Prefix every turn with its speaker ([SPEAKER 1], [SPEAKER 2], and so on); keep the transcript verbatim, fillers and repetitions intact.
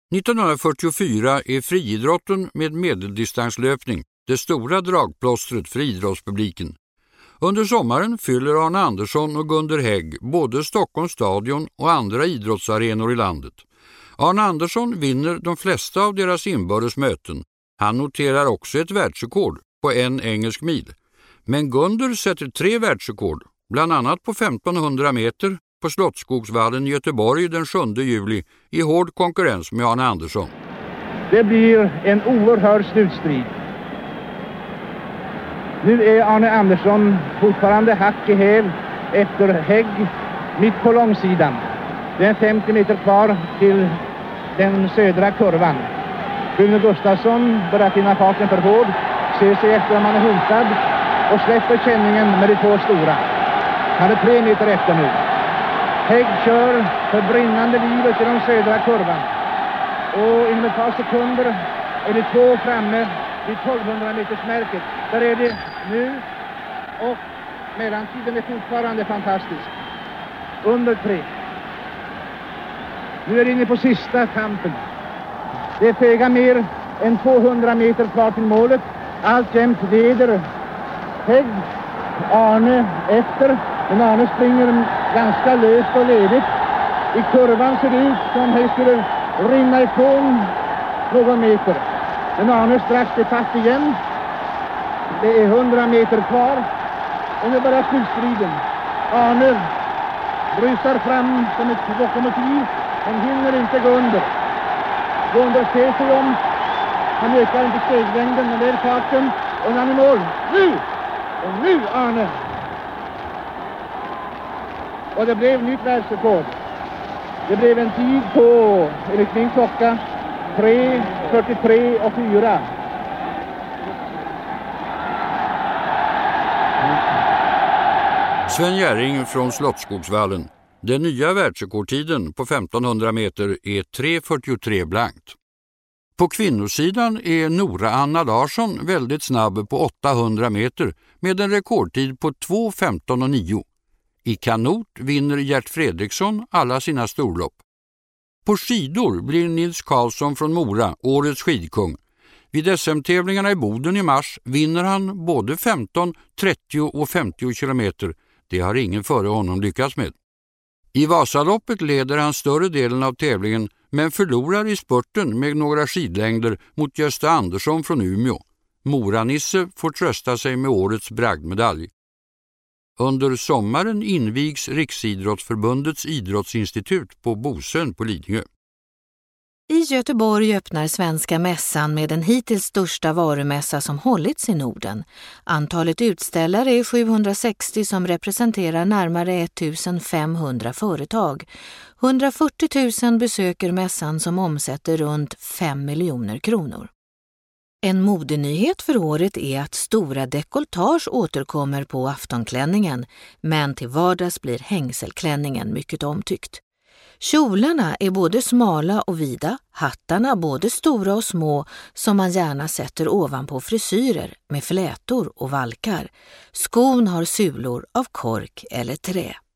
[SPEAKER 1] nittonhundrafyrtiofyra är friidrotten med medeldistanslöpning det stora dragplåstret för idrottspubliken. Under sommaren fyller Arne Andersson och Gunder Hägg både Stockholms stadion och andra idrottsarenor i landet. Arne Andersson vinner de flesta av deras inbördes möten. Han noterar också ett världsrekord på en engelsk mil. Men Gunder sätter tre världsrekord, bland annat på femtonhundra meter på Slottsskogsvallen i Göteborg den sjunde juli i hård konkurrens med Arne Andersson.
[SPEAKER 2] Det blir en oerhörd slutstrid. Nu är Arne Andersson fortfarande hack i häl efter Hägg mitt på långsidan. Det är femtio meter kvar till den södra kurvan. Rune Gustafsson börjar finna farten för hård, ser sig efter om han är hotad och släpper känningen med de två stora. Han är tre meter efter nu. Hägg kör för brinnande livet i den södra kurvan. Och inom ett par sekunder är det två framme vid tolvhundra meters märket. Där är det nu och mellantiden är fortfarande fantastisk. Under tre. Nu är det inne på sista kampen. Det är föga mer än tvåhundra meter kvar till målet. Alltjämt leder Hägg Arne efter. Men Arne springer ganska löst och ledigt. I kurvan ser det ut som Hägg skulle rinna ifrån någon meter. Men Arne strax är fast igen. Det är hundra meter kvar. Och nu börjar slutstriden. Arne rusar fram som ett lokomotiv. Han hinner inte gå under. Gå under ser sig om. Han ökar inte steglängden men det är farten. Och han är mål. Nu! Och nu Arne! Och det blev nytt världsrekord. Det blev en tid på, enligt min klocka, tre fyrtiotre och fyra.
[SPEAKER 1] Sven Jerring från Slottsskogsvallen. Den nya världsrekordtiden på femtonhundra meter är tre fyrtiotre blankt. På kvinnosidan är Nora Anna Larsson väldigt snabb på åttahundra meter med en rekordtid på två femton och nio. I kanot vinner Gert Fredriksson alla sina storlopp. På skidor blir Nils Karlsson från Mora årets skidkung. Vid S M-tävlingarna i Boden i mars vinner han både femton, trettio och femtio kilometer. Det har ingen före honom lyckats med. I Vasaloppet leder han större delen av tävlingen men förlorar i spurten med några skidlängder mot Gösta Andersson från Umeå. Mora-Nisse får trösta sig med årets bragdmedalj. Under sommaren invigs Riksidrottsförbundets idrottsinstitut på Bosön på Lidingö.
[SPEAKER 3] I Göteborg öppnar Svenska mässan med den hittills största varumässa som hållits i Norden. Antalet utställare är sjuhundrasextio som representerar närmare femtonhundra företag. hundrafyrtio tusen besöker mässan som omsätter runt fem miljoner kronor. En modenyhet för året är att stora dekolletage återkommer på aftonklänningen, men till vardags blir hängselklänningen mycket omtyckt. Kjolarna är både smala och vida, hattarna både stora och små som man gärna sätter ovanpå frisyrer med flätor och valkar. Skon har sulor av kork eller trä.